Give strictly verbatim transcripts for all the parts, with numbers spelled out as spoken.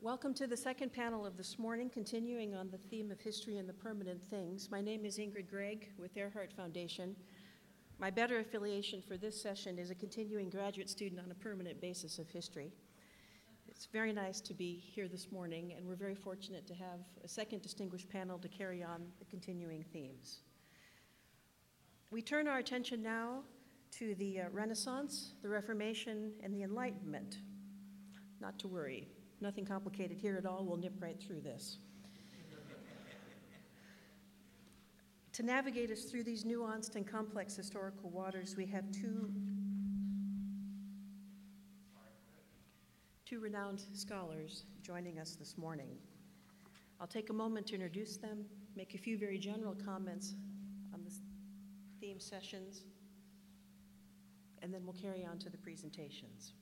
Welcome to the second panel of this morning, continuing on the theme of history and the permanent things. My name is Ingrid Gregg with Earhart Foundation. My better affiliation for this session is a continuing graduate student on a permanent basis of history. It's very nice to be here this morning, and we're very fortunate to have a second distinguished panel to carry on the continuing themes. We turn our attention now to the uh, Renaissance, the Reformation, and the Enlightenment. Not to worry. Nothing complicated here at all. We'll nip right through this. To navigate us through these nuanced and complex historical waters, we have two, two renowned scholars joining us this morning. I'll take a moment to introduce them, make a few very general comments on the theme sessions, and then we'll carry on to the presentations.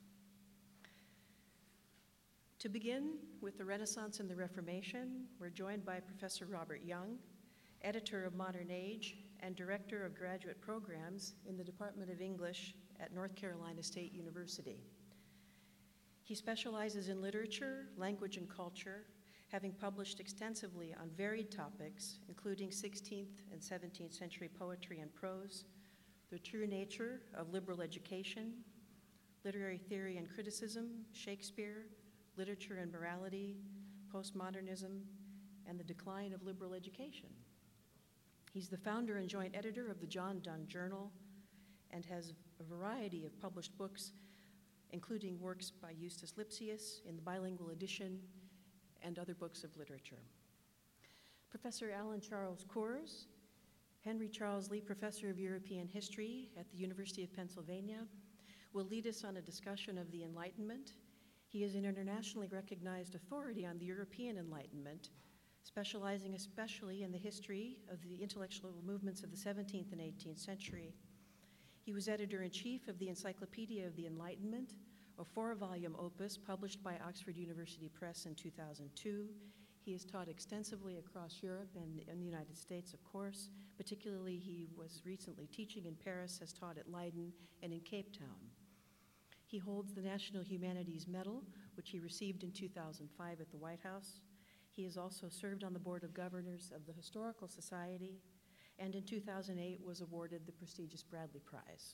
To begin with the Renaissance and the Reformation, we're joined by Professor Robert Young, editor of Modern Age and director of graduate programs in the Department of English at North Carolina State University. He specializes in literature, language, and culture, having published extensively on varied topics, including sixteenth and seventeenth century poetry and prose, the true nature of liberal education, literary theory and criticism, Shakespeare, literature and morality, postmodernism, and the decline of liberal education. He's the founder and joint editor of the John Donne Journal and has a variety of published books, including works by Eustace Lipsius in the bilingual edition and other books of literature. Professor Alan Charles Kors, Henry Charles Lee Professor of European History at the University of Pennsylvania, will lead us on a discussion of the Enlightenment. He is an internationally recognized authority on the European Enlightenment, specializing especially in the history of the intellectual movements of the seventeenth and eighteenth century. He was editor-in-chief of the Encyclopedia of the Enlightenment, a four-volume opus published by Oxford University Press in two thousand two. He has taught extensively across Europe and in the United States, of course. Particularly, he was recently teaching in Paris, has taught at Leiden and in Cape Town. He holds the National Humanities Medal, which he received in two thousand five at the White House. He has also served on the Board of Governors of the Historical Society, and in two thousand eight was awarded the prestigious Bradley Prize.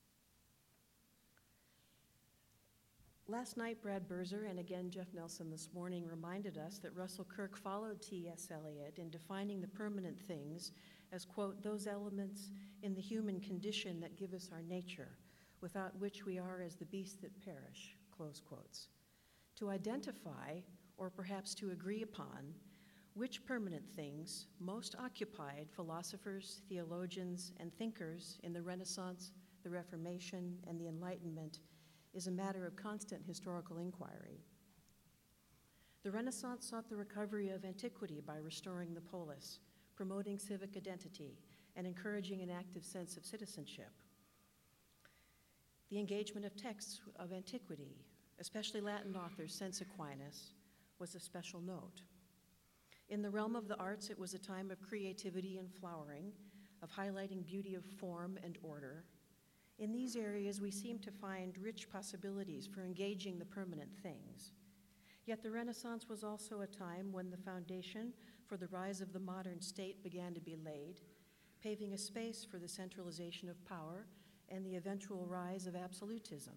Last night, Brad Berzer, and again Jeff Nelson this morning, reminded us that Russell Kirk followed T S Eliot in defining the permanent things as, quote, those elements in the human condition that give us our nature, without which we are as the beasts that perish, close quotes. To identify, or perhaps to agree upon, which permanent things most occupied philosophers, theologians, and thinkers in the Renaissance, the Reformation, and the Enlightenment is a matter of constant historical inquiry. The Renaissance sought the recovery of antiquity by restoring the polis, promoting civic identity, and encouraging an active sense of citizenship. The engagement of texts of antiquity, especially Latin authors since Aquinas, was a special note. In the realm of the arts, it was a time of creativity and flowering, of highlighting beauty of form and order. In these areas, we seem to find rich possibilities for engaging the permanent things. Yet the Renaissance was also a time when the foundation for the rise of the modern state began to be laid, paving a space for the centralization of power and the eventual rise of absolutism.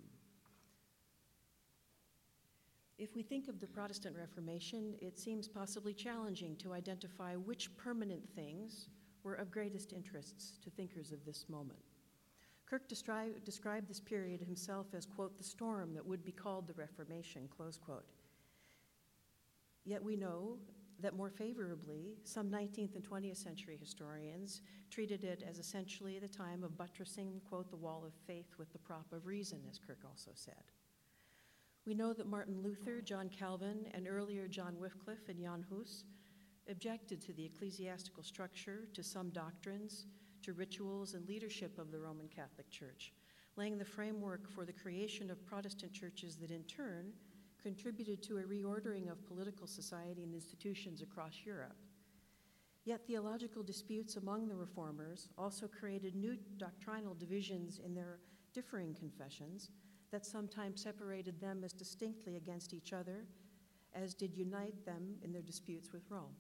If we think of the Protestant Reformation, it seems possibly challenging to identify which permanent things were of greatest interests to thinkers of this moment. Kirk destri- described this period himself as, quote, the storm that would be called the Reformation, close quote. Yet we know that more favorably, some nineteenth and twentieth century historians treated it as essentially the time of buttressing, quote, the wall of faith with the prop of reason, as Kirk also said. We know that Martin Luther, John Calvin, and earlier John Wycliffe and Jan Hus objected to the ecclesiastical structure, to some doctrines, to rituals and leadership of the Roman Catholic Church, laying the framework for the creation of Protestant churches that in turn contributed to a reordering of political society and institutions across Europe. Yet theological disputes among the reformers also created new doctrinal divisions in their differing confessions that sometimes separated them as distinctly against each other as did unite them in their disputes with Rome.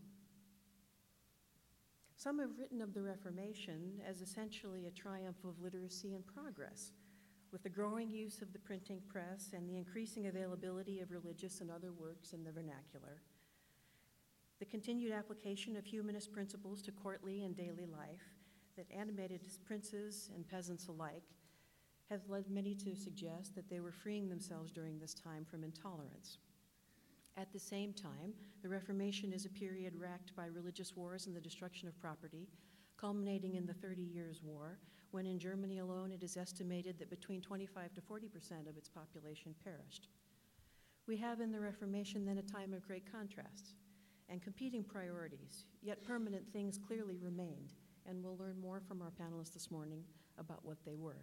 Some have written of the Reformation as essentially a triumph of literacy and progress, with the growing use of the printing press and the increasing availability of religious and other works in the vernacular. The continued application of humanist principles to courtly and daily life that animated princes and peasants alike has led many to suggest that they were freeing themselves during this time from intolerance. At the same time, the Reformation is a period racked by religious wars and the destruction of property, culminating in the Thirty Years' War, when in Germany alone it is estimated that between twenty-five to forty percent of its population perished. We have in the Reformation then a time of great contrasts and competing priorities, yet permanent things clearly remained, and we'll learn more from our panelists this morning about what they were.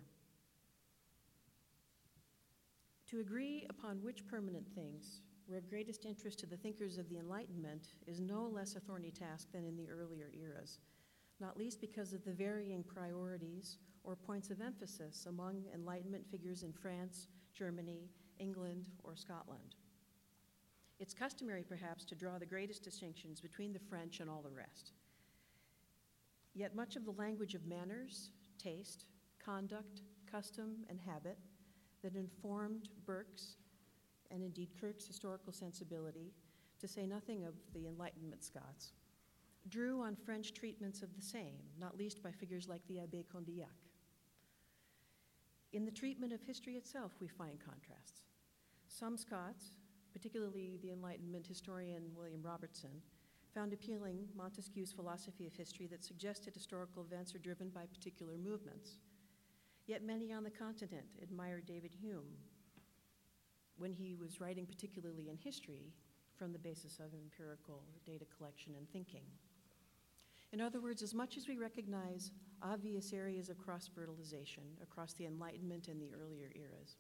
To agree upon which permanent things were of greatest interest to the thinkers of the Enlightenment is no less a thorny task than in the earlier eras, not least because of the varying priorities or points of emphasis among Enlightenment figures in France, Germany, England, or Scotland. It's customary, perhaps, to draw the greatest distinctions between the French and all the rest. Yet much of the language of manners, taste, conduct, custom, and habit that informed Burke's, and indeed Kirk's, historical sensibility, to say nothing of the Enlightenment Scots, drew on French treatments of the same, not least by figures like the Abbé Condillac. In the treatment of history itself, we find contrasts. Some Scots, particularly the Enlightenment historian William Robertson, found appealing Montesquieu's philosophy of history that suggested historical events are driven by particular movements. Yet many on the continent admired David Hume when he was writing particularly in history from the basis of empirical data collection and thinking. In other words, as much as we recognize obvious areas of cross-fertilization across the Enlightenment and the earlier eras,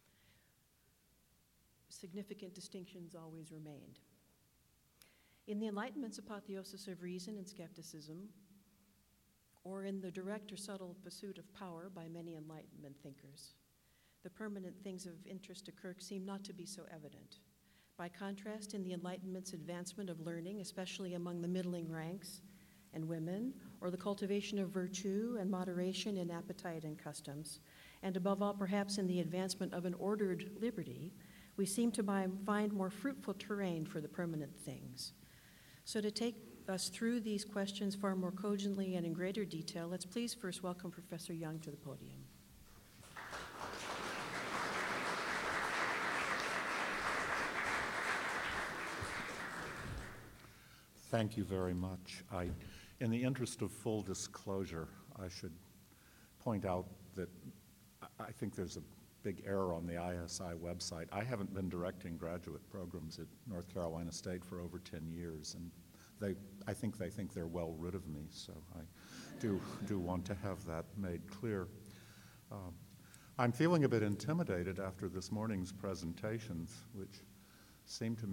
significant distinctions always remained. In the Enlightenment's apotheosis of reason and skepticism, or in the direct or subtle pursuit of power by many Enlightenment thinkers, the permanent things of interest to Kirk seem not to be so evident. By contrast, in the Enlightenment's advancement of learning, especially among the middling ranks and women, or the cultivation of virtue and moderation in appetite and customs, and above all, perhaps in the advancement of an ordered liberty, we seem to find more fruitful terrain for the permanent things. So to take us through these questions far more cogently and in greater detail, let's please first welcome Professor Young to the podium. Thank you very much. I, in the interest of full disclosure, I should point out that I think there's a big error on the I S I website. I haven't been directing graduate programs at North Carolina State for over ten years, and they, I think they think they're well rid of me, so I do, do want to have that made clear. Um, I'm feeling a bit intimidated after this morning's presentations, which seem to